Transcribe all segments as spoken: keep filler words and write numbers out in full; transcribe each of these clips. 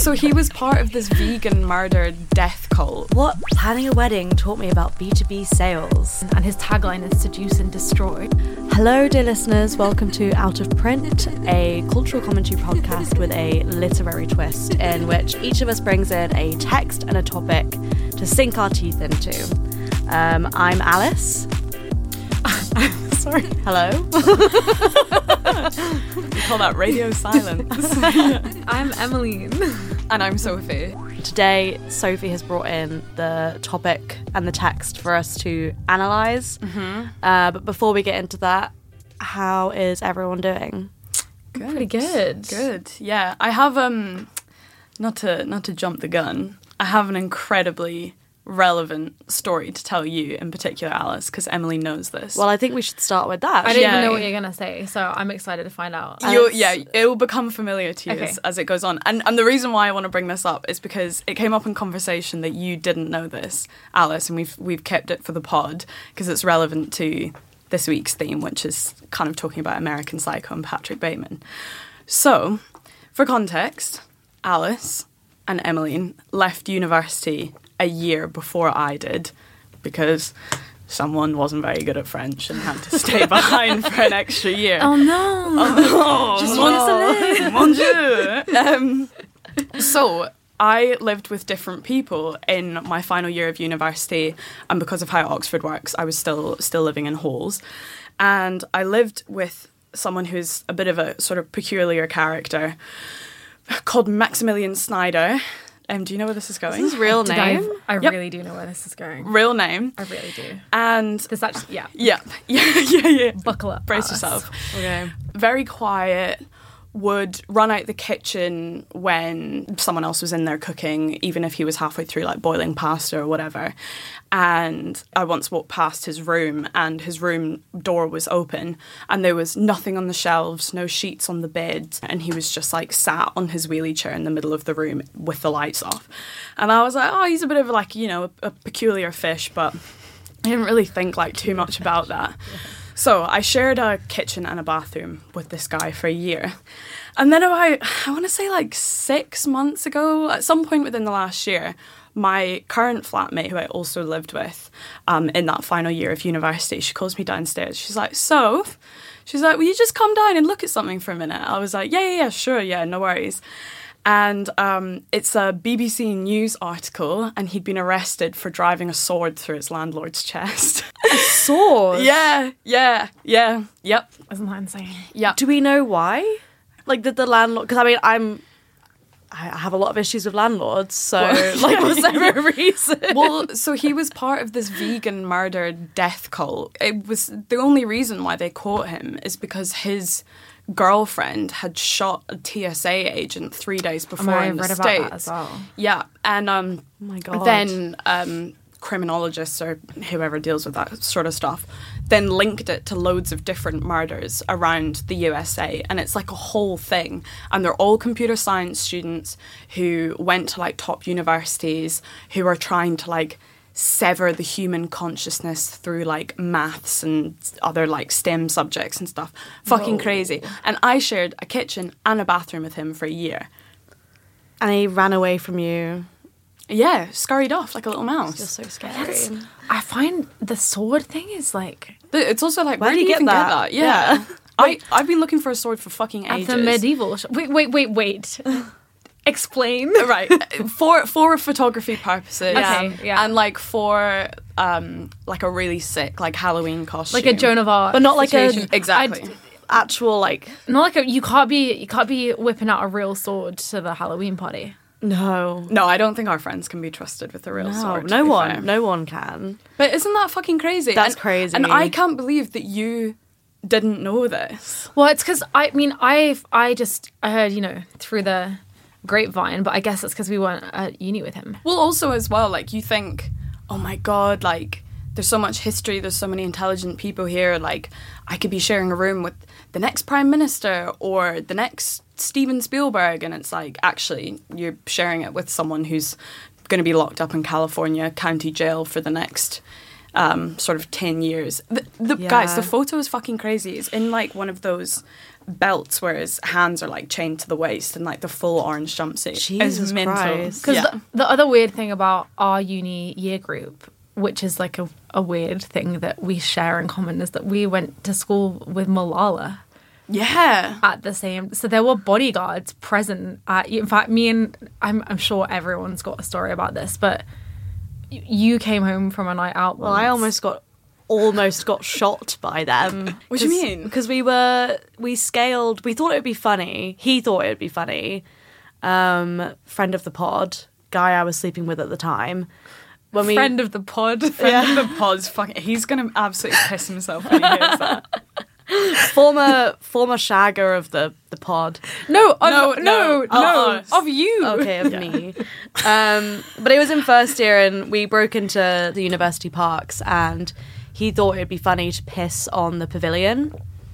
so he was part of this vegan murder death cult. What planning a wedding taught me about B two B sales. And his tagline is seduce and destroy. Hello, dear listeners. Welcome to Out of Print, a cultural commentary podcast with a literary twist in which each of us brings in a text and a topic to sink our teeth into. Um, I'm Alice. Sorry. Hello. We call that radio silence. I'm Emmeline. And I'm Sophie. Today, Sophie has brought in the topic and the text for us to analyse. Mm-hmm. Uh, but before we get into that, how is everyone doing? Good. Pretty good. Good. Yeah. I have um not to not to jump the gun. I have an incredibly relevant story to tell you in particular, Alice, because Emily knows this. Well, I think we should start with that. I don't Yeah. even know what you're going to say, so I'm excited to find out. You'll, yeah, it will become familiar to you Okay. as, as it goes on. And and the reason why I want to bring this up is because it came up in conversation that you didn't know this, Alice, and we've we've kept it for the pod because it's relevant to this week's theme, which is kind of talking about American Psycho and Patrick Bateman. So, for context, Alice and Emmeline left university a year before I did because someone wasn't very good at French and had to stay behind for an extra year. Oh no! Oh, Just wants to live. Mon Dieu. Um, so I lived with different people in my final year of university, and because of how Oxford works, I was still still living in halls, and I lived with someone who's a bit of a sort of peculiar character called Maximilian Snyder. Um, do you know where this is going? Is his real Did I, name? I Yep. really do know where this is going. Real name. I really do. And This actually, yeah. yeah, yeah, yeah, yeah. Buckle up. Brace Alice. yourself. Okay. Very quiet, would run out the kitchen when someone else was in there cooking, even if he was halfway through like boiling pasta or whatever. And I once walked past his room and his room door was open and there was nothing on the shelves, no sheets on the bed, and he was just like sat on his wheelie chair in the middle of the room with the lights off. And I was like, oh, he's a bit of like, you know, a, a peculiar fish, but I didn't really think like too much about that. So I shared a kitchen and a bathroom with this guy for a year. And then about, I want to say like six months ago, at some point within the last year, my current flatmate, who I also lived with um, in that final year of university, she calls me downstairs. She's like, so, she's like, will you just come down and look at something for a minute? I was like, yeah, yeah, yeah, sure, yeah, no worries. And um, it's a B B C News article, and he'd been arrested for driving a sword through his landlord's chest. A sword? Yeah, yeah, yeah, yep, Isn't that insane? yep. Do we know why? Like, did the landlord... Because, I mean, I'm... I have a lot of issues with landlords, so, like, was there a reason? Well, so he was part of this vegan murder death cult. It was the only reason why they caught him is because his girlfriend had shot a T S A agent three days before I in the read about States. that as well. Yeah, and um, Oh my God. then um, criminologists or whoever deals with that sort of stuff then linked it to loads of different murders around the U S A, and it's like a whole thing, and they're all computer science students who went to like top universities who are trying to like sever the human consciousness through like maths and other like STEM subjects and stuff. Fucking Whoa. crazy. And I shared a kitchen and a bathroom with him for a year. And he ran away from you. Yeah, scurried off like a little mouse. Just so scary. That's, I find the sword thing is like... It's also like, Where where do do you you get even that? get that? Yeah. Yeah. I, I've been looking for a sword for fucking At ages. the medieval... Sh- wait, wait, wait, wait. Explain. Right. For for photography purposes. Okay, yeah. And like for um like a really sick like Halloween costume. Like a Joan of Arc. But not like a- situation. Exactly. I'd- Actual, like... Not like a... You can't be... You can't be whipping out a real sword to the Halloween party. No. No, I don't think our friends can be trusted with a real No, sword. to no be one. fair. No one can. But isn't that fucking crazy? That's And- crazy. And I can't believe that you didn't know this. Well, it's because I mean I've I just I heard you know through the grapevine, but I guess it's because we weren't at uni with him. Well, also as well, like you think, oh my god, like there's so much history, there's so many intelligent people here, like I could be sharing a room with the next prime minister or the next Steven Spielberg, and it's like actually you're sharing it with someone who's going to be locked up in California county jail for the next um, sort of ten years. The, the Yeah. guys, the photo is fucking crazy. It's in like one of those belts where his hands are like chained to the waist and like the full orange jumpsuit. Jesus It's mental. Christ. Because Yeah. the, the other weird thing about our uni year group, which is like a, a weird thing that we share in common, is that we went to school with Malala Yeah. at the same. So there were bodyguards present. At, in fact, me and I'm, I'm sure everyone's got a story about this, but y- you came home from a night out. Well, I almost got almost got shot by them. What do you 'Cause- mean? Because we were we scaled. We thought it would be funny. He thought it would be funny. Um, friend of the pod, guy I was sleeping with at the time. When we friend of the pod. Friend of the pod's fucking. He's gonna absolutely piss himself when he hears that. former former shagger of the the pod. No, of, No, no, no, no, of us. of you. Okay, of me. Um, but it was in first year, and we broke into the university parks, and he thought it'd be funny to piss on the pavilion,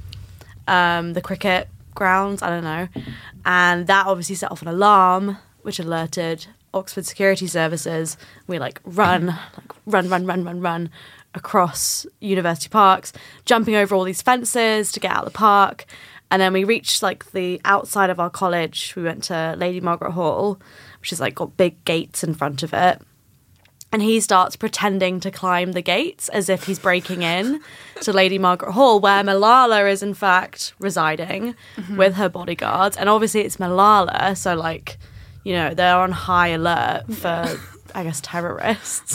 um, the cricket grounds. I don't know, and that obviously set off an alarm, which alerted Oxford Security Services. We like run, like run, run, run, run, run across university parks, jumping over all these fences to get out of the park. And then we reached like the outside of our college. We went to Lady Margaret Hall, which is like got big gates in front of it. And he starts pretending to climb the gates as if he's breaking in to Lady Margaret Hall, where Malala is in fact residing mm-hmm. with her bodyguards. And obviously it's Malala, so like, you know, they're on high alert for, I guess, terrorists.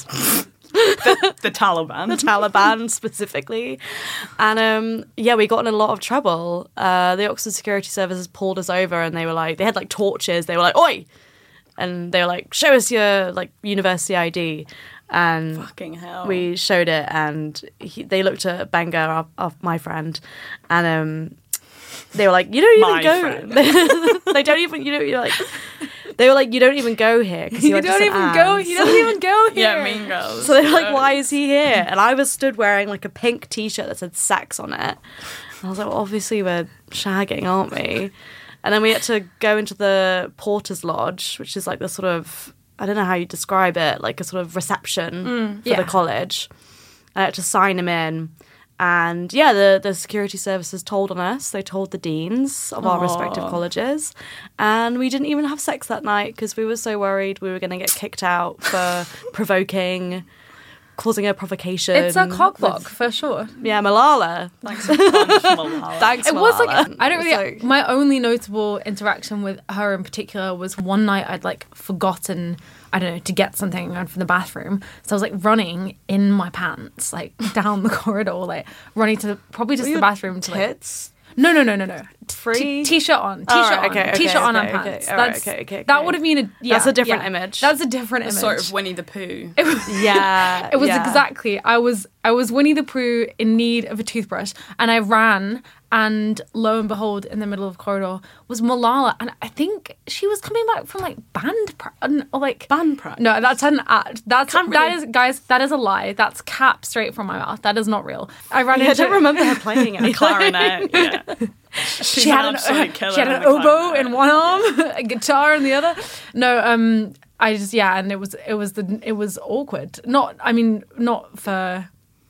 The, the Taliban. The Taliban specifically. And um, yeah, we got in a lot of trouble. Uh, the Oxford Security Services pulled us over and they were like, they had like torches. They were like, oi! And they were like, show us your like university I D. And Fucking hell. we showed it and he, they looked at Benga, our, our, my friend, and um, they were like, you don't even My go. friend. They don't even, you know, you're like, they were like, you don't even go here. 'Cause you, You went to don't Saint even go. Anne's." You don't even go here. Yeah, Mean Girls. So they were like, why is he here? And I was stood wearing like a pink t-shirt that said sex on it. And I was like, well, obviously we're shagging, aren't we? And then we had to go into the Porter's Lodge, which is like the sort of, I don't know how you describe it, like a sort of reception Mm, for yeah. the college. I had to sign him in. And yeah, the, the security services told on us. They told the deans of our Aww. respective colleges. And we didn't even have sex that night because we were so worried we were going to get kicked out for provoking, causing a provocation. It's a cockblock with- for sure. Yeah, Malala. Thanks a bunch, Malala. Thanks, It was Malala. like I don't It's really. like- My only notable interaction with her in particular was one night I'd like forgotten. I don't know, to get something out from the bathroom. So I was like running in my pants, like down the corridor, like running to the, probably just Were the your bathroom to like. Tits? No, no, no, no, no. Free? T- t-shirt on, t-shirt Oh, right, on, okay, okay, t-shirt on okay, and okay, pants. all right, That's okay, okay, that okay. would have been a yeah, That's a different yeah. image. That's a different image. Sort of Winnie the Pooh. It was, Yeah. it was yeah. exactly. I was I was Winnie the Pooh in need of a toothbrush, and I ran, and lo and behold, in the middle of the corridor was Malala, and I think she was coming back from like band pra- or like Band practice. No, that's an ad. That's Can't that really- is guys. That is a lie. That's cap straight from my mouth. That is not real. I ran Yeah, I into. don't remember her playing anything. Clarinet. Yeah. She's she an had an, absolute killer she had on an the oboe clarinet. in one arm, a guitar in the other. No, um, I just yeah, and it was it was the it was awkward. Not, I mean, not for.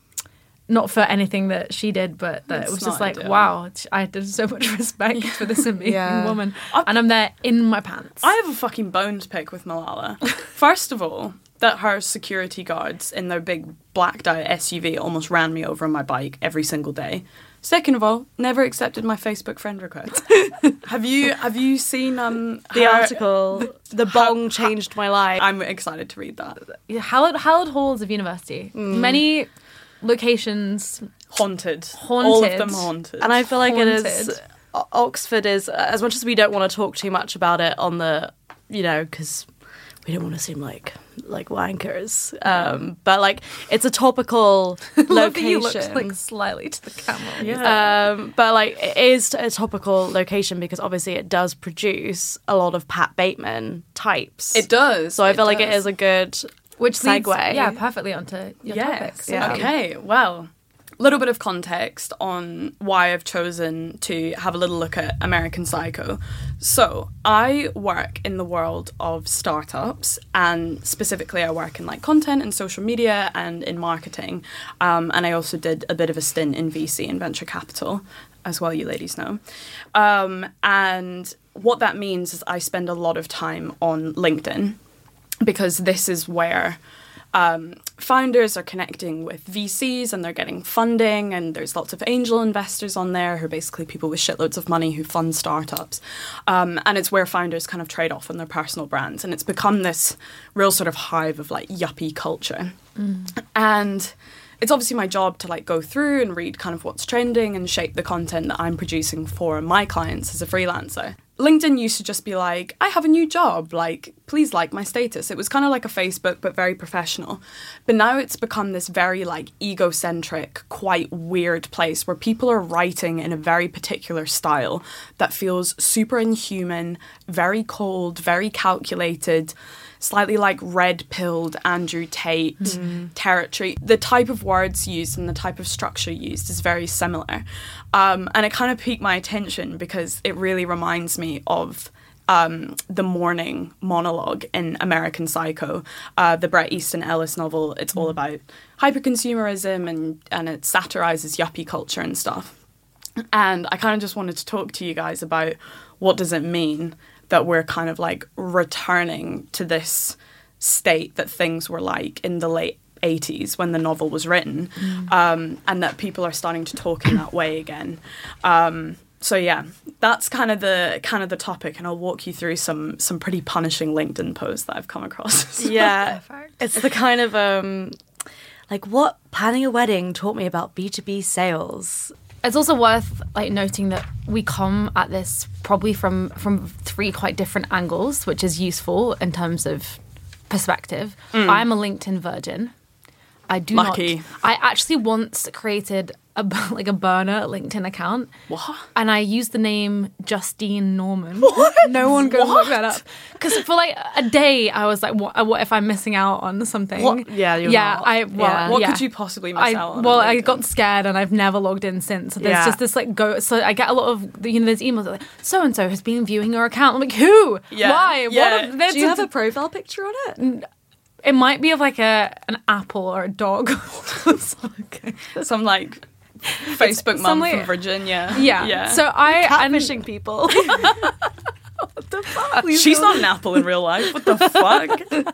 Not for anything that she did, but that It's it was just not like, ideal. wow, I had so much respect for this amazing Yeah. woman. And I'm there in my pants. I have a fucking bone to pick with Malala. First of all, that her security guards in their big blacked out S U V almost ran me over on my bike every single day. Second of all, never accepted my Facebook friend request. have you have you seen um The her- article, The Bong Changed My Life. I'm excited to read that. Yeah, Hallowed, Hallowed Halls of University. Mm. Many locations. Haunted. Haunted. All of them haunted. And I feel like it is, Haunted. O- Oxford is, as much as we don't want to talk too much about it on the, you know, because we don't want to seem like like wankers, um, but like it's a topical Love that you location. looked like slightly to the camera. Yeah. Um, but like it is a topical location because obviously it does produce a lot of Pat Bateman types. It does. So I feel like it does. is a good Which leads, segue. yeah, perfectly onto your Yes. topics. Yeah. Okay. Well, little bit of context on why I've chosen to have a little look at American Psycho. So I work in the world of startups, and specifically I work in like content and social media and in marketing. Um, and I also did a bit of a stint in V C and venture capital, as well, you ladies know. Um, and what that means is I spend a lot of time on LinkedIn, because this is where Um, founders are connecting with V Cs and they're getting funding, and there's lots of angel investors on there who are basically people with shitloads of money who fund startups. Um, and it's where founders kind of trade off on their personal brands. And it's become this real sort of hive of like yuppie culture. Mm. And it's obviously my job to like go through and read kind of what's trending and shape the content that I'm producing for my clients as a freelancer. LinkedIn used to just be like, I have a new job, like, please like my status. It was kind of like a Facebook, but very professional. But now it's become this very, like, egocentric, quite weird place where people are writing in a very particular style that feels super inhuman, very cold, very calculated, slightly like red-pilled Andrew Tate mm. territory. The type of words used and the type of structure used is very similar. Um, and it kind of piqued my attention because it really reminds me of um, the morning monologue in American Psycho, uh, the Bret Easton Ellis novel. It's mm. all about hyperconsumerism, and, and it satirizes yuppie culture and stuff. And I kind of just wanted to talk to you guys about what does it mean that we're kind of like returning to this state that things were like in the late eighties when the novel was written, mm. um, and that people are starting to talk in that way again. Um, so yeah, that's kind of the kind of the topic, and I'll walk you through some some pretty punishing LinkedIn posts that I've come across. Yeah, it's the kind of um, like what planning a wedding taught me about B two B sales. It's also worth like noting that we come at this probably from from three quite different angles, which is useful in terms of perspective. Mm. I'm a LinkedIn virgin. I do Lucky. not. I actually once created a like a burner LinkedIn account. What? And I used the name Justine Norman. What? No one go what? look that up. Because for like a day, I was like, what, what if I'm missing out on something? What? Yeah, you're yeah, not. I, well, yeah. What yeah. could you possibly miss I, out on? Well, on I got scared and I've never logged in since. So there's Yeah. just this like go. So I get a lot of you know there's emails that are like so and so has been viewing your account. I'm like, who? Yeah. Why? Yeah. What? Do you have a profile picture on it? It might be of like a an apple or a dog. Okay. Some like Facebook mum like- from Virginia. Yeah. yeah. So I Catfishing people. What the fuck? She's not an apple in real life. What the fuck?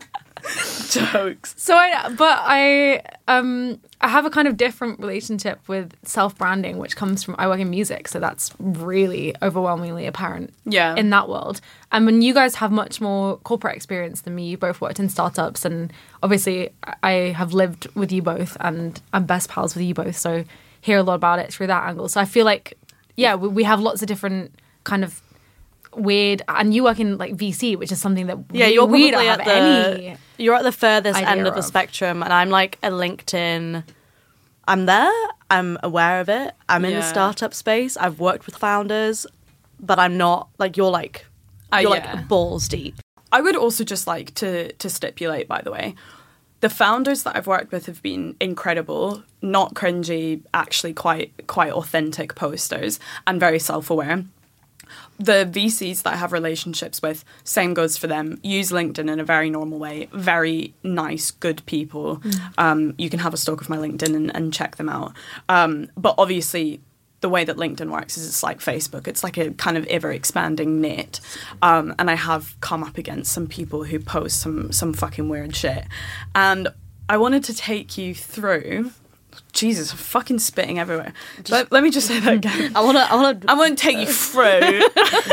Jokes. So I, but I, um, I have a kind of different relationship with self-branding, which comes from I work in music, so that's really overwhelmingly apparent. Yeah. In that world, and when you guys have much more corporate experience than me, you both worked in startups, and obviously I have lived with you both, and I'm best pals with you both, so hear a lot about it through that angle. So I feel like, yeah, we, we have lots of different kind of weird, and you work in like V C, which is something that Yeah, we, you're we probably don't at have the any. you're at the furthest idea end of the of. spectrum, and I'm like a LinkedIn. I'm there. I'm aware of it. I'm in the Yeah. startup space. I've worked with founders, but I'm not like you're like Uh, you're yeah. like balls deep. I would also just like to to stipulate, by the way, the founders that I've worked with have been incredible, not cringy, actually quite quite authentic posters and very self-aware. The V Cs that I have relationships with, same goes for them. Use LinkedIn in a very normal way. Very nice, good people. Mm. Um, you can have a stalk of my LinkedIn and, and check them out. Um, but obviously, the way that LinkedIn works is it's like Facebook. It's like a kind of ever-expanding net. Um, and I have come up against some people who post some some fucking weird shit. And I wanted to take you through... Jesus, I'm fucking spitting everywhere. Let, let me just say that again. I want to. I want to. I won't take you through.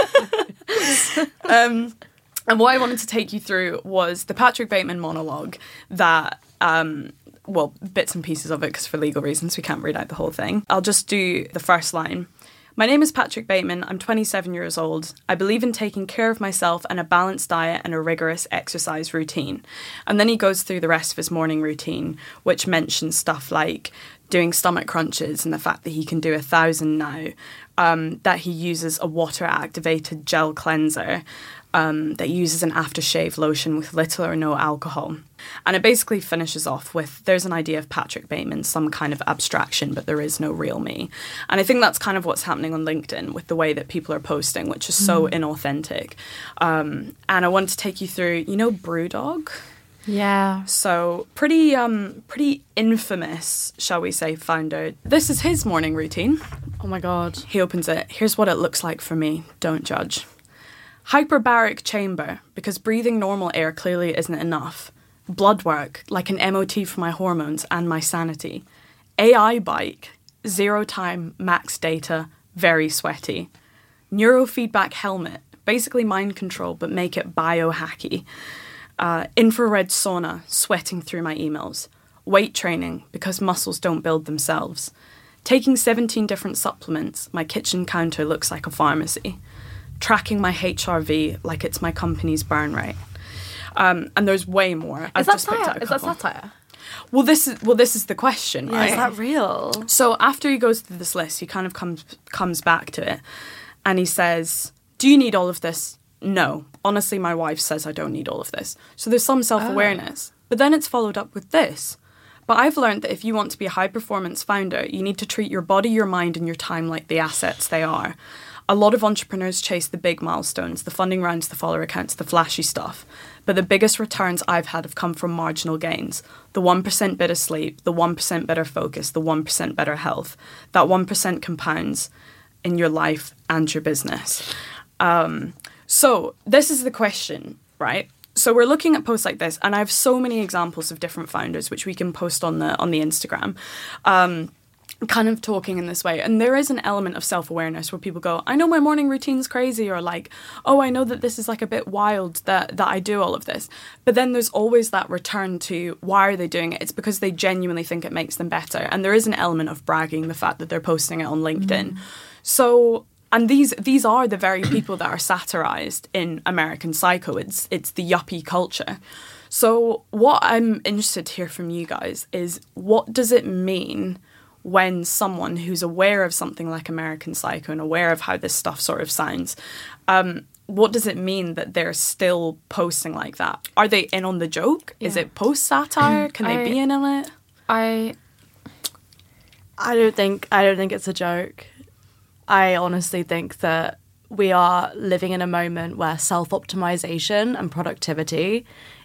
um, and what I wanted to take you through was the Patrick Bateman monologue that, um, well, bits and pieces of it, because for legal reasons we can't read out the whole thing. I'll just do the first line. My name is Patrick Bateman. I'm twenty-seven years old. I believe in taking care of myself and a balanced diet and a rigorous exercise routine. And then he goes through the rest of his morning routine, which mentions stuff like doing stomach crunches and the fact that he can do a thousand now, um, that he uses a water-activated gel cleanser, um, that uses an aftershave lotion with little or no alcohol. And it basically finishes off with, there's an idea of Patrick Bateman, some kind of abstraction, but there is no real me. And I think that's kind of what's happening on LinkedIn with the way that people are posting, which is so mm. inauthentic. Um, and I want to take you through, you know, Brewdog? Yeah. So pretty um pretty infamous, shall we say, founder. This is his morning routine. Oh my God. He opens it. Here's what it looks like for me. Don't judge. Hyperbaric chamber, because breathing normal air clearly isn't enough. Blood work, like an M O T for my hormones and my sanity. A I bike, zero time, max data, very sweaty. Neurofeedback helmet, basically mind control, but make it biohacky. Uh, infrared sauna, sweating through my emails. Weight training, because muscles don't build themselves. Taking seventeen different supplements, my kitchen counter looks like a pharmacy. Tracking my H R V like it's my company's burn rate. Um, and there's way more. Is I've that just picked satire? out a Is that couple. satire? Well, this is well, this is the question, Yeah, right? is that real? So after he goes through this list, he kind of comes comes back to it, and he says, "Do you need all of this? No. Honestly, my wife says I don't need all of this." So there's some self-awareness. Oh. But then it's followed up with this. But I've learned that if you want to be a high-performance founder, you need to treat your body, your mind, and your time like the assets they are. A lot of entrepreneurs chase the big milestones, the funding rounds, the follower accounts, the flashy stuff. But the biggest returns I've had have come from marginal gains. The one percent better sleep, the one percent better focus, the one percent better health. That one percent compounds in your life and your business. Um, so this is the question, right? So we're looking at posts like this, and I have so many examples of different founders, which we can post on the on the Instagram. Um, kind of talking in this way, and there is an element of self-awareness where people go, I know my morning routine's crazy, or like, oh, I know that this is like a bit wild that that I do all of this. But then there's always that return to why are they doing it? It's because they genuinely think it makes them better, and there is an element of bragging, the fact that they're posting it on LinkedIn. Mm. So and these these are the very people that are satirized in American Psycho. It's it's the yuppie culture. So what I'm interested to hear from you guys is, what does it mean when someone who's aware of something like American Psycho and aware of how this stuff sort of sounds, um, what does it mean that they're still posting like that? Are they in on the joke? Yeah. Is it post-satire? Can I, they be in on it? I I don't think I don't think it's a joke. I honestly think that we are living in a moment where self-optimization and productivity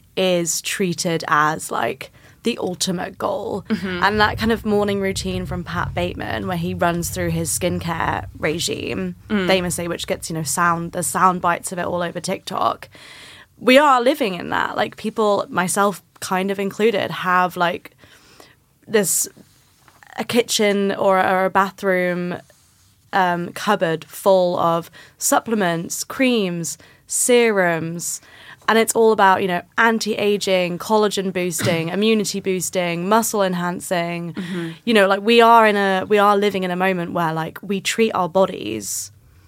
is treated as like the ultimate goal. Mm-hmm. And that kind of morning routine from Pat Bateman, where he runs through his skincare regime, mm. famously, which gets, you know, sound, the sound bites of it all over TikTok. We are living in that. Like, people, myself kind of included, have like this, a kitchen or, or a bathroom um, cupboard full of supplements, creams, serums. And it's all about, you know, anti-aging, collagen boosting, immunity boosting, muscle enhancing. Mm-hmm. You know, like we are in a, we are living in a moment where like we treat our bodies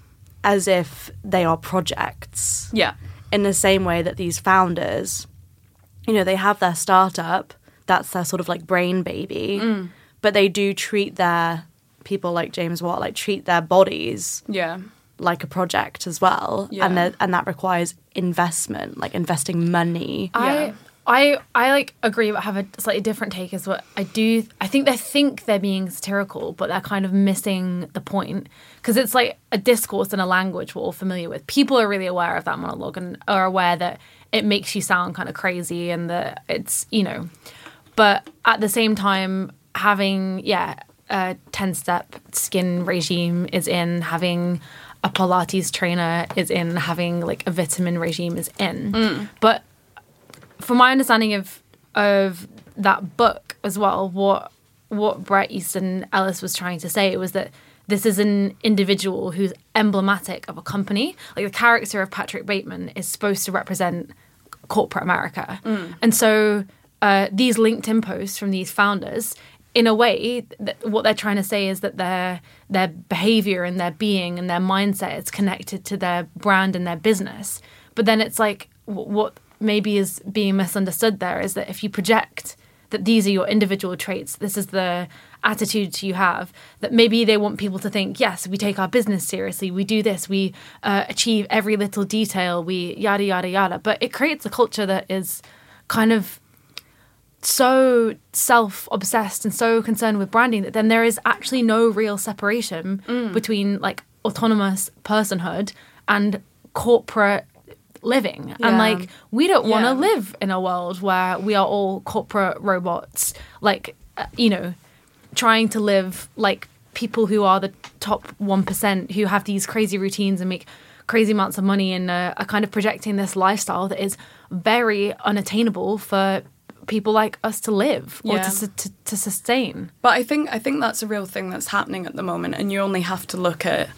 as if they are projects. Yeah. In the same way that these founders, you know, they have their startup, that's their sort of like brain baby, mm. but they do treat their, people like James Watt, like treat their bodies. Yeah. Like a project as well, yeah. and that and that requires investment, like investing money. I yeah. I I like agree, but have a slightly different take. Is what I do. I think they think they're being satirical, but they're kind of missing the point, because it's like a discourse and a language we're all familiar with. People are really aware of that monologue and are aware that it makes you sound kind of crazy and that it's, you know, but at the same time, having yeah a ten-step skin regime is in, having a Pilates trainer is in, having like a vitamin regime is in. Mm. But from my understanding of of that book as well, what what Bret Easton Ellis was trying to say was that this is an individual who's emblematic of a company. Like, the character of Patrick Bateman is supposed to represent corporate America. Mm. And so uh, these LinkedIn posts from these founders, in a way, th- what they're trying to say is that their their behavior and their being and their mindset is connected to their brand and their business. But then it's like, w- what maybe is being misunderstood there is that if you project that these are your individual traits, this is the attitude you have, that maybe they want people to think, yes, we take our business seriously, we do this, we uh, achieve every little detail, we yada, yada, yada. But it creates a culture that is kind of so self-obsessed and so concerned with branding that then there is actually no real separation mm. between like autonomous personhood and corporate living. Yeah. And like we don't want to yeah. live in a world where we are all corporate robots, like uh, you know, trying to live like people who are the top one percent who have these crazy routines and make crazy amounts of money and uh, are kind of projecting this lifestyle that is very unattainable for people like us to live or yeah. to, to to sustain. But I think I think that's a real thing that's happening at the moment, and you only have to look at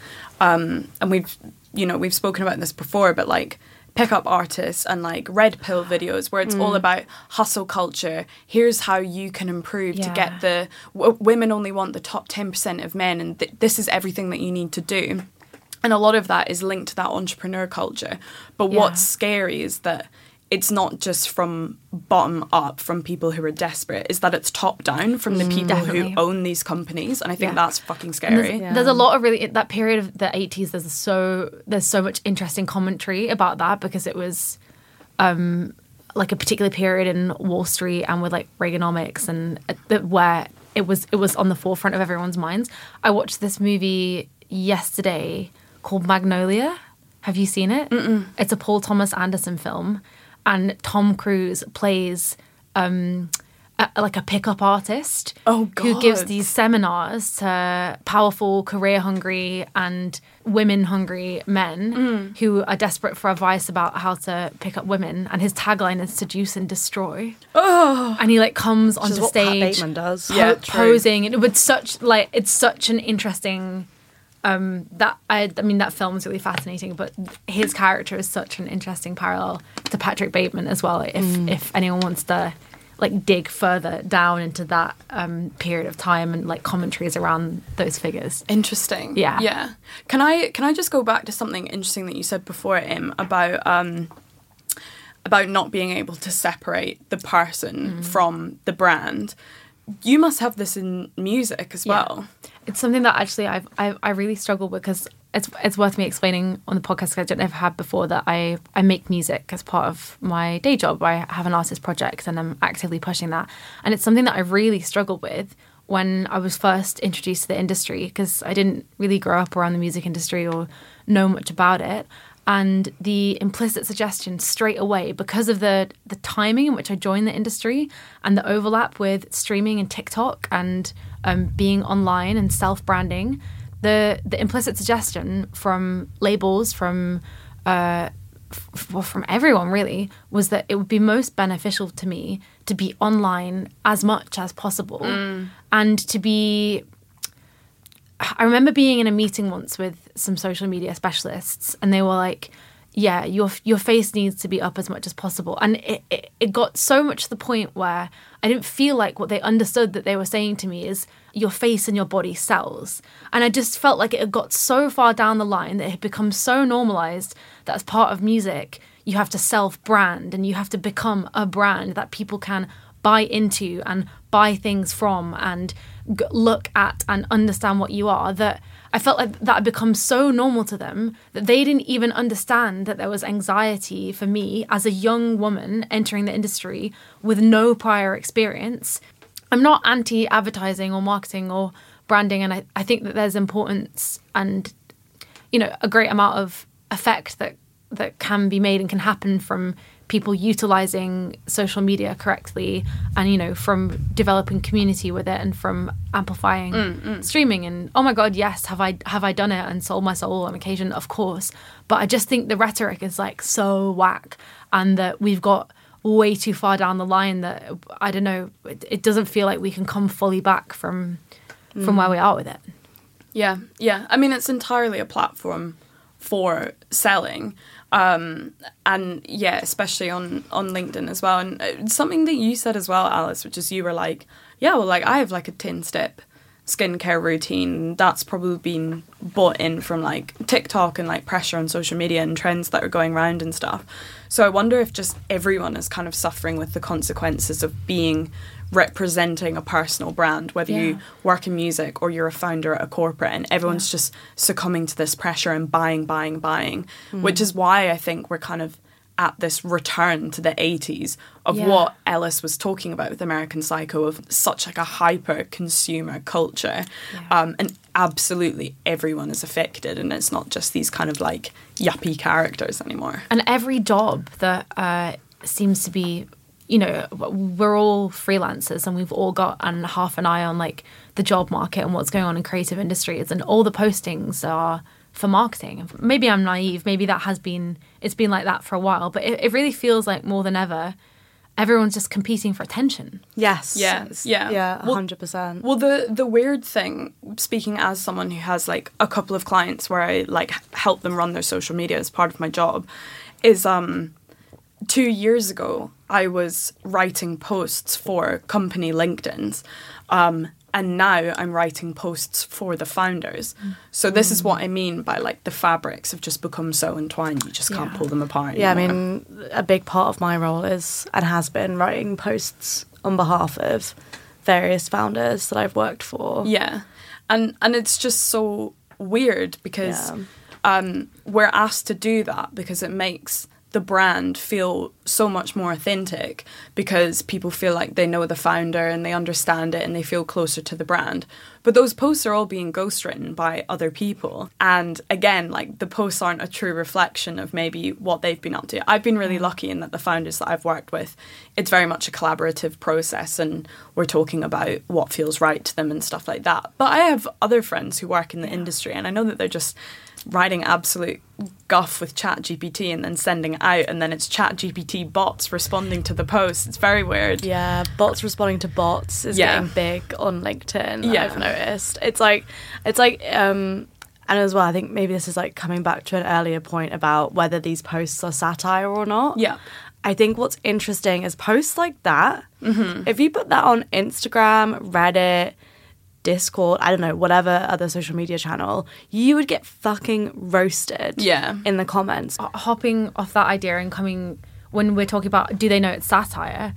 um and we've you know we've spoken about this before, but like pickup artists and like red pill videos where it's mm. all about hustle culture. Here's how you can improve yeah. to get the w- women only want the top ten percent of men, and th- this is everything that you need to do. And a lot of that is linked to that entrepreneur culture. But yeah. what's scary is that it's not just from bottom up, from people who are desperate, is that it's top down from the people Definitely. who own these companies. And I think yeah. that's fucking scary. There's, yeah. there's a lot of really, that period of the eighties, there's so there's so much interesting commentary about that, because it was um, like a particular period in Wall Street and with like Reaganomics, and uh, where it was it was on the forefront of everyone's minds. I watched this movie yesterday called Magnolia. Have you seen it? Mm-mm. It's a Paul Thomas Anderson film. And Tom Cruise plays um, a, like a pickup artist oh, God. who gives these seminars to powerful, career-hungry and women-hungry men mm. who are desperate for advice about how to pick up women. And his tagline is "Seduce and Destroy." Oh, and he like comes Which onto is what stage, Pat Bateman does. Po- yeah, posing, and with such like it's such an interesting. Um, that I, I mean, that film is really fascinating, but his character is such an interesting parallel to Patrick Bateman as well. If mm. if anyone wants to like dig further down into that um, period of time and like commentaries around those figures, interesting. Yeah, yeah. Can I can I just go back to something interesting that you said before, Im, about um, about not being able to separate the person mm. from the brand? You must have this in music as yeah. well. It's something that actually I've, I've I really struggle with, because it's it's worth me explaining on the podcast, because I don't know if I have before, that I, I make music as part of my day job. I have an artist project and I'm actively pushing that. And it's something that I really struggled with when I was first introduced to the industry, because I didn't really grow up around the music industry or know much about it. And the implicit suggestion straight away, because of the the timing in which I joined the industry and the overlap with streaming and TikTok and um, being online and self-branding, the the implicit suggestion from labels, from uh, f- well, from everyone really, was that it would be most beneficial to me to be online as much as possible mm. and to be... I remember being in a meeting once with some social media specialists, and they were like, yeah, your your face needs to be up as much as possible. And it, it, it got so much to the point where I didn't feel like what they understood that they were saying to me is your face and your body sells. And I just felt like it had got so far down the line that it had become so normalized that as part of music, you have to self-brand and you have to become a brand that people can buy into and buy things from and g- look at and understand what you are, that I felt like that had become so normal to them that they didn't even understand that there was anxiety for me as a young woman entering the industry with no prior experience. I'm not anti-advertising or marketing or branding, and I, I think that there's importance and, you know, a great amount of effect that that can be made and can happen from people utilizing social media correctly, and, you know, from developing community with it and from amplifying mm, mm. streaming. And oh my God, yes, have I have I done it and sold my soul on occasion? Of course. But I just think the rhetoric is like so whack, and that we've got way too far down the line that, I don't know, it, it doesn't feel like we can come fully back from mm. from where we are with it. Yeah, yeah. I mean, it's entirely a platform for selling. Um, and yeah, especially on, on LinkedIn as well. And something that you said as well, Alice, which is you were like, yeah, well, like I have like a tin step skincare routine, that's probably been bought in from like TikTok and like pressure on social media and trends that are going around and stuff. So I wonder if just everyone is kind of suffering with the consequences of being representing a personal brand, whether yeah. you work in music or you're a founder at a corporate, and everyone's yeah. just succumbing to this pressure and buying, buying, buying, mm. which is why I think we're kind of at this return to the eighties of yeah. what Ellis was talking about with American Psycho, of such like a hyper consumer culture. Yeah. Um, and absolutely everyone is affected, and it's not just these kind of like yuppie characters anymore. And every job that uh, seems to be, you know, we're all freelancers and we've all got an, half an eye on like the job market and what's going on in creative industries, and all the postings are for marketing. Maybe I'm naive, maybe that has been, it's been like that for a while, but it, it really feels like more than ever, everyone's just competing for attention. Yes. Yeah. Yeah. Yeah, one hundred percent. Well, well, the, the weird thing, speaking as someone who has like a couple of clients where I like help them run their social media as part of my job, is um, two years ago, I was writing posts for company LinkedIn's, um, and now I'm writing posts for the founders. So this mm. is what I mean by like the fabrics have just become so entwined, you just can't yeah. pull them apart Yeah, anymore. I mean, a big part of my role is, and has been, writing posts on behalf of various founders that I've worked for. Yeah, and and it's just so weird because yeah. um, we're asked to do that because it makes the brand feel so much more authentic, because people feel like they know the founder and they understand it and they feel closer to the brand. But those posts are all being ghostwritten by other people. And again, like the posts aren't a true reflection of maybe what they've been up to. I've been really lucky in that the founders that I've worked with, it's very much a collaborative process and we're talking about what feels right to them and stuff like that. But I have other friends who work in the yeah. industry, and I know that they're just writing absolute guff with ChatGPT and then sending it out, and then it's ChatGPT bots responding to the posts. It's very weird. Yeah, bots responding to bots is yeah. getting big on LinkedIn. Yeah. I've noticed. It's like, it's like, um, and as well, I think maybe this is like coming back to an earlier point about whether these posts are satire or not. Yeah. I think what's interesting is posts like that, mm-hmm. if you put that on Instagram, Reddit, Discord, I don't know, whatever other social media channel, you would get fucking roasted yeah. in the comments. Hopping off that idea and coming, when we're talking about do they know it's satire,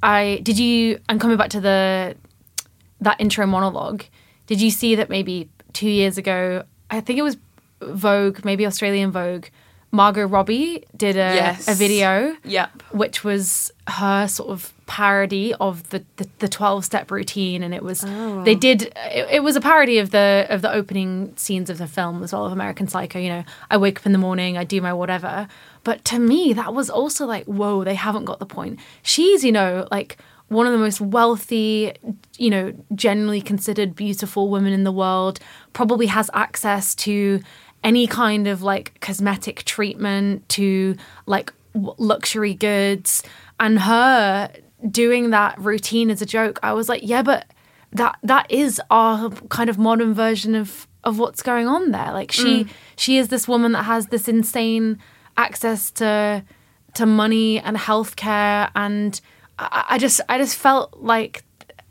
I did you, and coming back to the that intro monologue, did you see that maybe two years ago, I think it was Vogue, maybe Australian Vogue, Margot Robbie did a, yes. a video, yep. which was her sort of parody of the, the, the twelve-step routine, and it was oh. they did it, it was a parody of the of the opening scenes of the film as well, of American Psycho. You know, I wake up in the morning, I do my whatever. But to me, that was also like, whoa, they haven't got the point. She's, you know, like one of the most wealthy, you know, generally considered beautiful women in the world, probably has access to any kind of like cosmetic treatment, to like w- luxury goods, and her doing that routine as a joke, I was like, yeah, but that that is our kind of modern version of of what's going on there. Like she mm. she is this woman that has this insane access to to money and healthcare, and I, I just I just felt like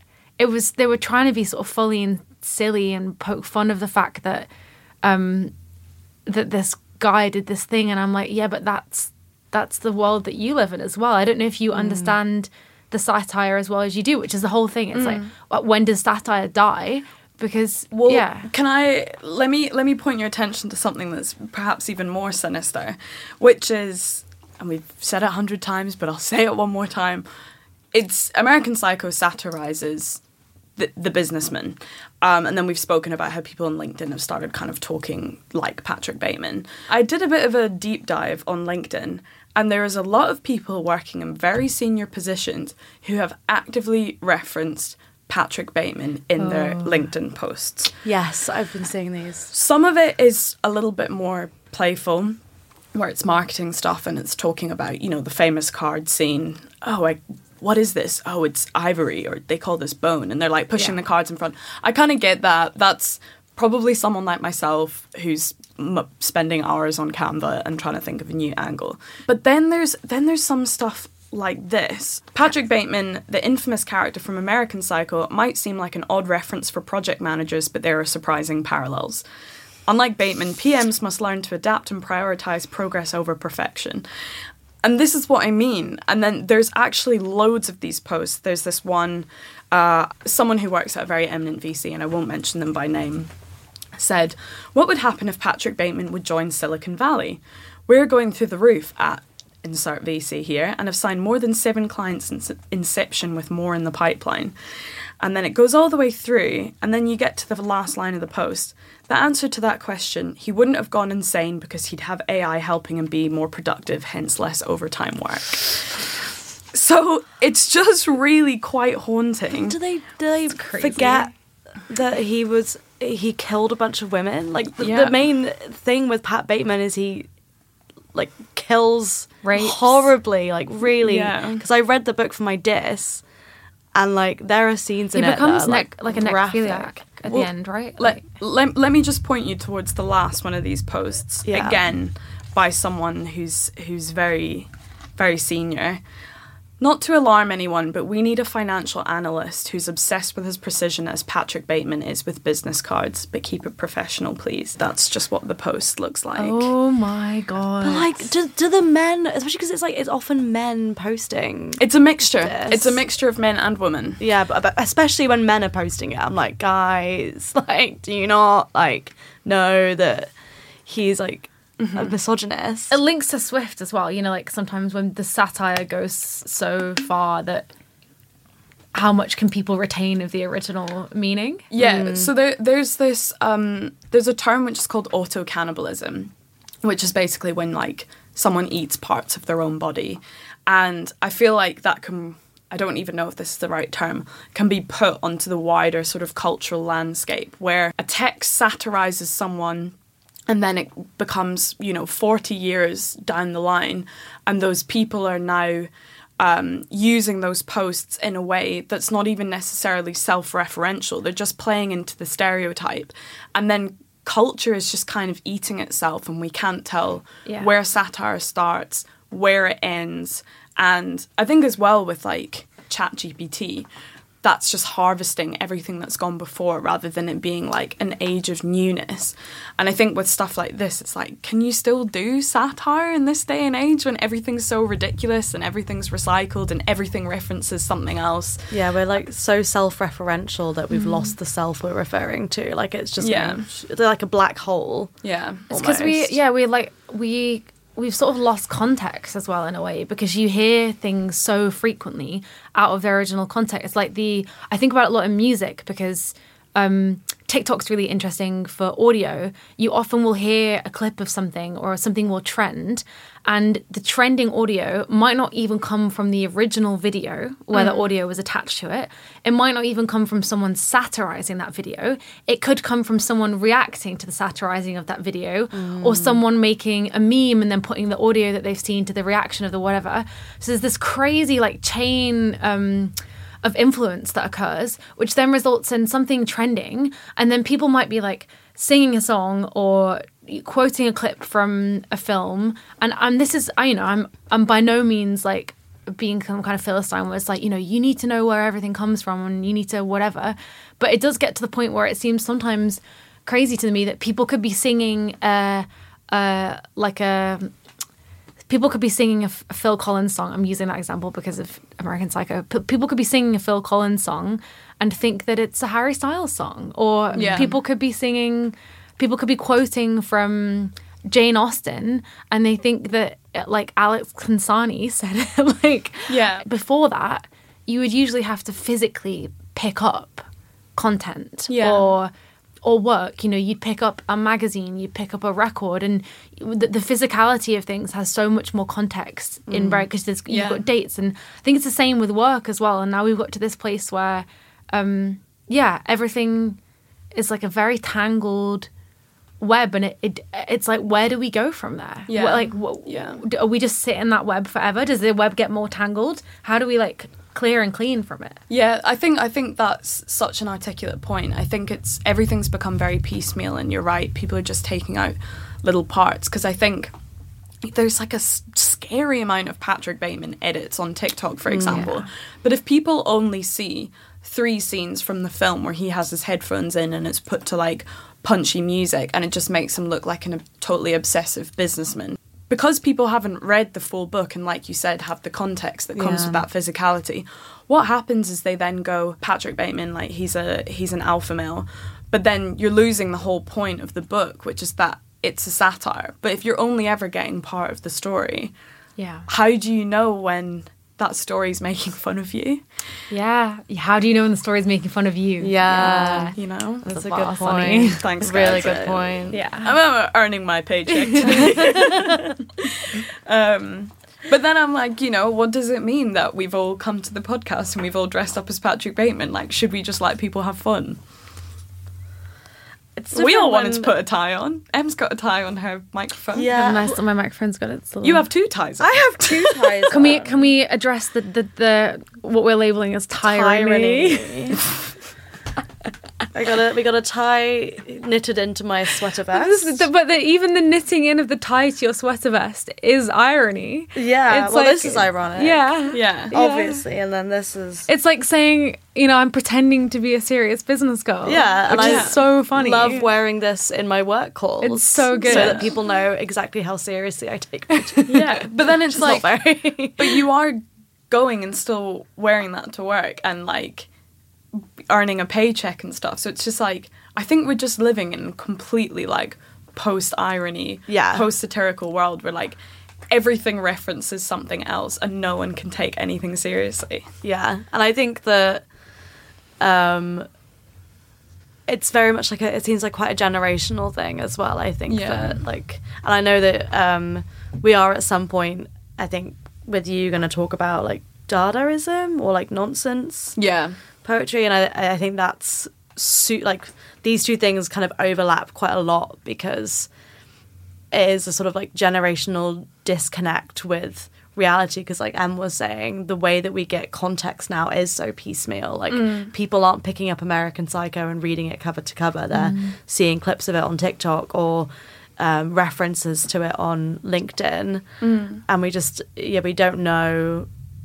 it was they were trying to be sort of fully and silly and poke fun of the fact that um that this guy did this thing, and I'm like, yeah, but that's that's the world that you live in as well. I don't know if you mm. understand the satire as well as you do, which is the whole thing. It's mm. like, when does satire die? Because well, yeah, can I let me let me point your attention to something that's perhaps even more sinister, which is, and we've said it a hundred times, but I'll say it one more time. It's American Psycho satirizes the, the businessman. Um, and then we've spoken about how people on LinkedIn have started kind of talking like Patrick Bateman. I did a bit of a deep dive on LinkedIn, and there is a lot of people working in very senior positions who have actively referenced Patrick Bateman in oh. their LinkedIn posts. Yes, I've been seeing these. Some of it is a little bit more playful, where it's marketing stuff and it's talking about, you know, the famous card scene. Oh, I... what is this? Oh, it's ivory, or they call this bone, and they're like pushing yeah. the cards in front. I kind of get that. That's probably someone like myself who's m- spending hours on Canva and trying to think of a new angle. But then there's then there's some stuff like this. Patrick Bateman, the infamous character from American Psycho, might seem like an odd reference for project managers, but there are surprising parallels. Unlike Bateman, P Ms must learn to adapt and prioritise progress over perfection. And this is what I mean. And then there's actually loads of these posts. There's this one, uh, someone who works at a very eminent V C, and I won't mention them by name, said, "What would happen if Patrick Bateman would join Silicon Valley? We're going through the roof at insert V C here and have signed more than seven clients since inception with more in the pipeline." And then it goes all the way through, and then you get to the last line of the post. The answer to that question, he wouldn't have gone insane because he'd have A I helping him be more productive, hence less overtime work. So it's just really quite haunting. Do they do they forget that he was he killed a bunch of women? Like the, Yeah. the main thing with Pat Bateman is he like kills Rapes. horribly, like really. Yeah. Because I read the book for my dis, and like there are scenes He in becomes it that are, nec- like, a graphic. necrophiliac at Well, the end, right? Let, Like, let, let me just point you towards the last one of these posts. Yeah. Again, by someone who's who's very, very senior. Not to alarm anyone, but we need a financial analyst who's obsessed with his precision as Patrick Bateman is with business cards, but keep it professional, please. That's just what the post looks like. oh my god. But like, do, do the men, especially because it's like it's often men posting. It's a mixture. This. It's a mixture of men and women. Yeah, but, but especially when men are posting it, I'm like, guys, like, do you not like know that he's like a misogynist? It links to Swift as well, you know, like sometimes when the satire goes so far that how much can people retain of the original meaning? Yeah, so there, there's this, um, there's a term which is called auto-cannibalism, which is basically when, like, someone eats parts of their own body. And I feel like that can, I don't even know if this is the right term, can be put onto the wider sort of cultural landscape, where a text satirises someone and then it becomes, you know, forty years down the line, and those people are now um, using those posts in a way that's not even necessarily self-referential. They're just playing into the stereotype. And then culture is just kind of eating itself, and we can't tell Yeah. where satire starts, where it ends. And I think as well with, like, ChatGPT, that's just harvesting everything that's gone before rather than it being like an age of newness. And I think with stuff like this, it's like, can you still do satire in this day and age when everything's so ridiculous and everything's recycled and everything references something else? Yeah, we're like so self-referential that we've lost the self we're referring to. Like it's just Yeah. they're like a black hole. Yeah. It's because we, almost. yeah, we like, we, we've sort of lost context as well in a way, because you hear things so frequently out of their original context. It's like the, I think about it a lot in music because um, TikTok's really interesting for audio. You often will hear a clip of something or something will trend, and the trending audio might not even come from the original video where the audio was attached to it. It might not even come from someone satirizing that video. It could come from someone reacting to the satirizing of that video, or someone making a meme and then putting the audio that they've seen to the reaction of the whatever. So there's this crazy like chain um, of influence that occurs, which then results in something trending, and then people might be like singing a song or quoting a clip from a film, and and this is, I you know I'm I'm by no means like being some kind of Philistine where it's like, you know, you need to know where everything comes from and you need to whatever, but it does get to the point where it seems sometimes crazy to me that people could be singing uh uh like a people could be singing a, a Phil Collins song. I'm using that example because of American Psycho. P- people could be singing a Phil Collins song and think that it's a Harry Styles song, or Yeah. people could be singing, people could be quoting from Jane Austen and they think that like Alex Kansani said it. Like Yeah. before that, you would usually have to physically pick up content Yeah. or or work. You know, you'd pick up a magazine, you'd pick up a record, and the, the physicality of things has so much more context in right, because you've Yeah. got dates, and I think it's the same with work as well. And now we've got to this place where um yeah, everything is like a very tangled web, and it, it it's like, where do we go from there? Yeah. What, like what, Yeah. are we just sit in that web forever? Does the web get more tangled? How do we like clear and clean from it? Yeah, I think I think that's such an articulate point. I think it's everything's become very piecemeal, and you're right, people are just taking out little parts, because I think there's like a s- scary amount of Patrick Bateman edits on TikTok, for example. Yeah. But if people only see three scenes from the film where he has his headphones in and it's put to like punchy music and it just makes him look like an, a totally obsessive businessman. Because people haven't read the full book and, like you said, have the context that comes Yeah. with that physicality, what happens is they then go, Patrick Bateman, like he's a he's an alpha male, but then you're losing the whole point of the book, which is that it's a satire. But if you're only ever getting part of the story, Yeah. how do you know when that story's making fun of you? Yeah. How do you know when the story's making fun of you? Yeah. You know? That's a Wow, good funny. point. Thanks, Really guys. good point. Yeah. I'm earning my paycheck today. um, but then I'm like, you know, what does it mean that we've all come to the podcast and we've all dressed up as Patrick Bateman? Like, should we just let people have fun? It's We all different wanted to when- put a tie on. Em's got a tie on her microphone. Yeah. Nice. My microphone's got its little... You have two ties on. I have two ties. Can we on. can we address the, the, the what we're labeling as tyranny? Tyranny. I got a we got a tie knitted into my sweater This vest. is the- but the, even the knitting in of the tie to your sweater vest is irony. Yeah, It's well, like- this is ironic. Yeah. Yeah. obviously, and then this is. It's like saying, you know, I'm pretending to be a serious business girl. Yeah, and which I is so funny. love wearing this in my work calls. It's so good. so that people know exactly how seriously I take my job. Yeah. But then it's It's like, not very. but you are going and still wearing that to work and like earning a paycheck and stuff. So it's just like, I think we're just living in completely like post-irony, Yeah. post-satirical world where like everything references something else and no one can take anything seriously. Yeah, and I think that um, it's very much like a, it seems like quite a generational thing as well. I think Yeah. that like, and I know that um, we are at some point, I think, with you going to talk about like Dadaism or like nonsense Yeah. poetry, and I, I think that's su- like these two things kind of overlap quite a lot because it is a sort of like generational disconnect with reality, because like Em was saying, the way that we get context now is so piecemeal. Like people aren't picking up American Psycho and reading it cover to cover, they're seeing clips of it on TikTok or um, references to it on LinkedIn, and we just yeah we don't know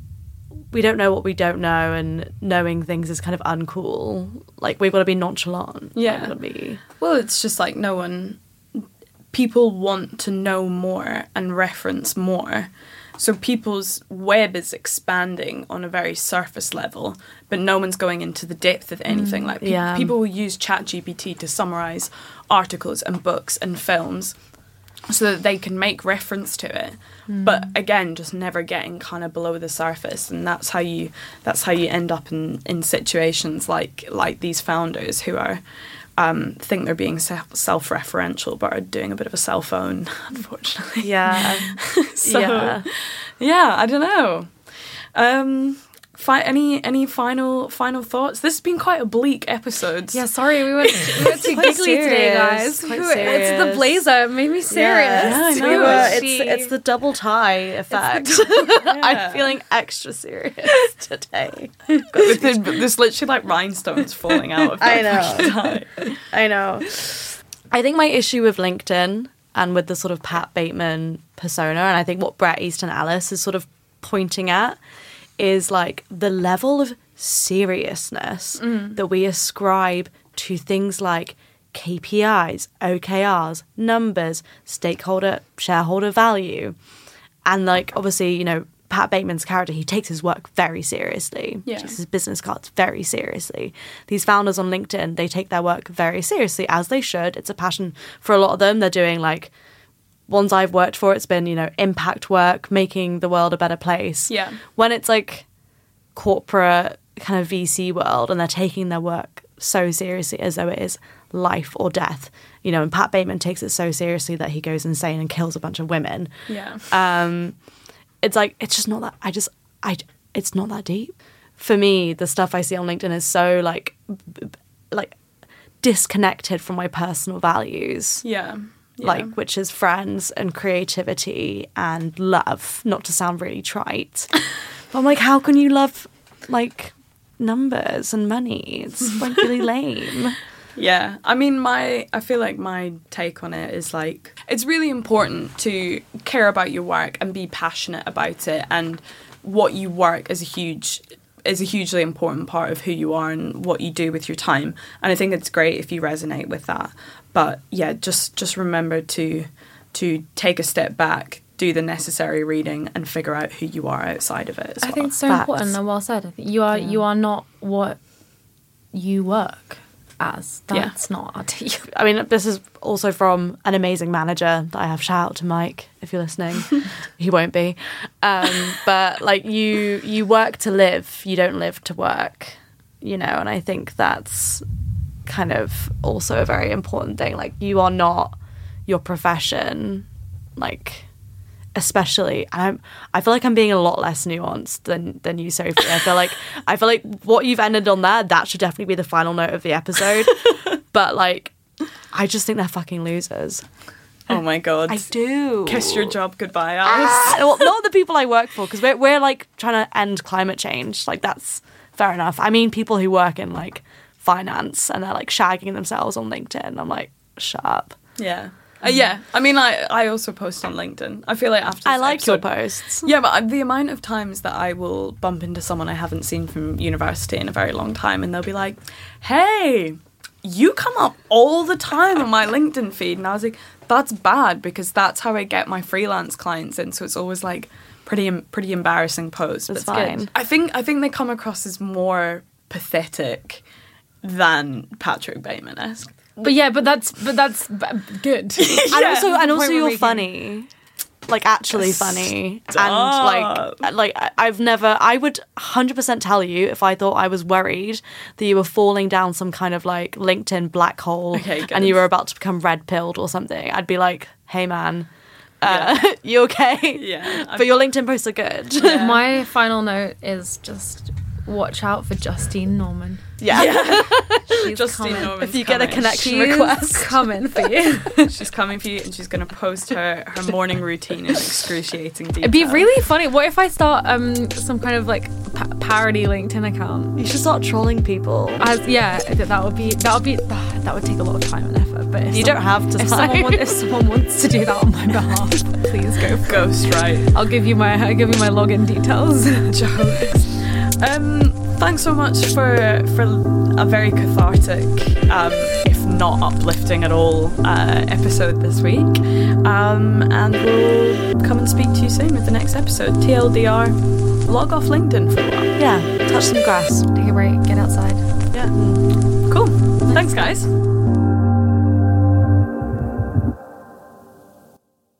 we don't know what we don't know, and knowing things is kind of uncool. Like, we've got to be nonchalant. Yeah. We've got to be... Well, it's just like no one... People want to know more and reference more. So people's web is expanding on a very surface level, but no one's going into the depth of anything. Like pe- yeah. people will use ChatGPT to summarize articles and books and films so that they can make reference to it. But again, just never getting kind of below the surface, and that's how you that's how you end up in, in situations like like these founders who are um, think they're being self self-referential but are doing a bit of a cell phone, unfortunately. Yeah. So Yeah. yeah, I don't know. Um, fi- any any final final thoughts? This has been quite a bleak episode. Yeah, sorry, we went, we went too Quite giggly today, serious, guys. quite It's the serious. blazer, it made me serious. Yeah, I We know. were- it's, She- it's the double tie effect. Yeah. I'm feeling extra serious today. With the- there's literally like rhinestones falling out of I that know. tie. I know. I think my issue with LinkedIn and with the sort of Pat Bateman persona, and I think what Bret Easton Ellis is sort of pointing at, is like the level of seriousness that we ascribe to things like K P Is, O K Rs, numbers, stakeholder, shareholder value. And like, obviously, you know, Pat Bateman's character, he takes his work very seriously. Yeah. He takes his business cards very seriously. These founders on LinkedIn, they take their work very seriously, as they should. It's a passion for a lot of them. They're doing like, ones I've worked for, it's been, you know, impact work, making the world a better place. Yeah. When it's like corporate kind of V C world and they're taking their work so seriously as though it is life or death, you know, and Pat Bateman takes it so seriously that he goes insane and kills a bunch of women. Yeah. Um, it's like, it's just not that, I just, I, it's not that deep. For me, the stuff I see on LinkedIn is so like, b- b- like disconnected from my personal values. Yeah. Yeah. Like, which is friends and creativity and love, not to sound really trite. But I'm like, how can you love, like, numbers and money? It's, like, really lame. Yeah, I mean, my I feel like my take on it is like it's really important to care about your work and be passionate about it, and what you work is a huge is a hugely important part of who you are and what you do with your time. And I think it's great if you resonate with that. But yeah, just just remember to to take a step back, do the necessary reading, and figure out who you are outside of it as I well. think it's so Facts. important and well said. I think you are Yeah. you are not what you work as. Yeah. That's not up to you. I mean, this is also from an amazing manager that I have. Shout out to Mike if you're listening. He won't be. Um, but like you, you work to live. You don't live to work. You know, and I think that's kind of also a very important thing. Like you are not your profession. Like, especially, I'm. I feel like I'm being a lot less nuanced than than you, Sophie. I feel like I feel like what you've ended on there, that should definitely be the final note of the episode. But like, I just think they're fucking losers. Oh my god. I do. Kiss your job goodbye, Alice. Ah, well, not the people I work for, because we're we're like trying to end climate change. Like that's fair enough. I mean, people who work in like finance and they're like shagging themselves on LinkedIn. I'm like, shut up. Yeah. Uh, yeah. I mean, I, I also post on LinkedIn. I feel like after this I like your episode- posts. Yeah, but I- the amount of times that I will bump into someone I haven't seen from university in a very long time, and they'll be like, hey, you come up all the time on my LinkedIn feed. And I was like, that's bad, because that's how I get my freelance clients in. So it's always like pretty em- pretty embarrassing posts. It's but fine. I think I think they come across as more pathetic than Patrick Bateman-esque. But yeah, but that's but that's b- good. And Yeah. also, and Point also, we're you're making. funny. Like actually funny, Stop. and like, like I- I've never. I would one hundred percent tell you if I thought I was worried that you were falling down some kind of like LinkedIn black hole, Okay, good. and you were about to become red pilled or something. I'd be like, hey man, uh, you okay? Yeah, but your LinkedIn posts are good. Yeah. My final note is just watch out for Justine Norman. Yeah. She's Justine coming. Norman's If you get a coming. connection She's request, coming for you. She's coming for you, and she's going to post her, her morning routine in excruciating detail. It'd be really funny. What if I start um some kind of like pa- parody LinkedIn account? you should start trolling people. As, yeah, th- that would be that would be ah, that would take a lot of time and effort. But if You some- don't have to. If time. someone, want, if someone wants to do that on my behalf, please go. For Ghost, right? it. I'll give you my I'll give you my login details. Jokes. Um, thanks so much for for a very cathartic, um, if not uplifting at all, uh, episode this week. Um, and we'll come and speak to you soon with the next episode. T L D R, log off LinkedIn for a while. Yeah, touch some grass. Take a break. Get outside. Yeah. Cool. Thanks, guys.